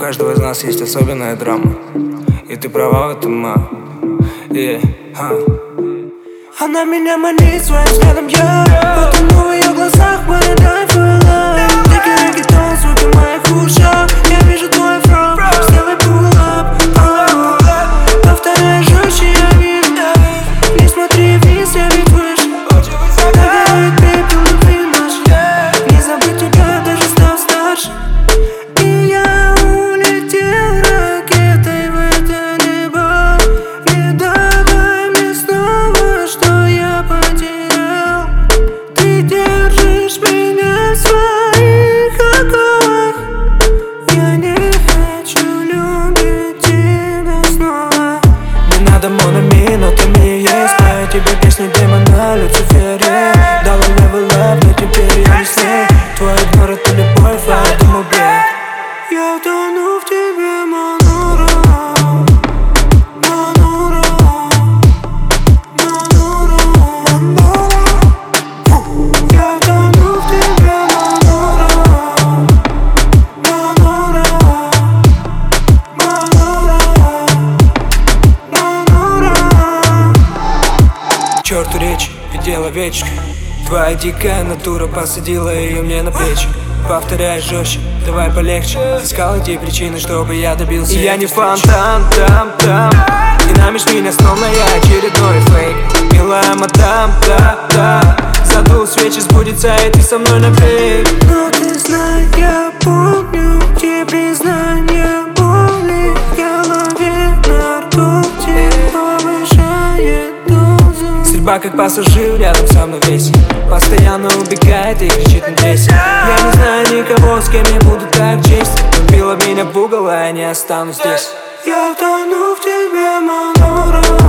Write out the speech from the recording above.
каждого из нас есть особенная драма, и ты права в этом, ма. Она меня манит своим взглядом, я утону в ее глазах, my life for love. Дикий реггетон, звуки в моих ушах, я вижу твой фронт, сделай pull up. Повторяй жестче, я вижу, не смотри вниз, я ведь выше. Догорает пепел любви наш, не забыть тебя, даже став старше. И я улетел ракетой в это небо. Не давай мне снова, что я потерял. Ты держишь меня в своих оковах. Я не хочу любить тебя снова. Не надо монами, но ты мне есть. Знаю тебе песни демона, Люцифере. Дала level up, но теперь я не с ней. Твой игнор — это любовь, а я думал бред. Я тону в тебе, Манура, Манура, Манура. Я тону в тебе, Манура, Манура, Манура, Манура. К черту речь, ведь дело вечное. Твоя дикая натура посадила ее мне на плечи. Повторяй жестче, давай полегче. Искал эти причины, чтобы я добился. И я не фонтан, там. И намешь меня снова, я очередной фейк. Милая мадам, да. Задул свечи, сбудется, и ты со мной навек. Но ты знай, я помню те признания боли. В голове наркотик повышает дозу. Судьба как пассажир рядом со мной весит. Постоянно убегает и кричит на 10. Я не знаю никого, с кем я буду так честь. Убила меня в угол, а я не останусь здесь. Я тону в тебе, Манура.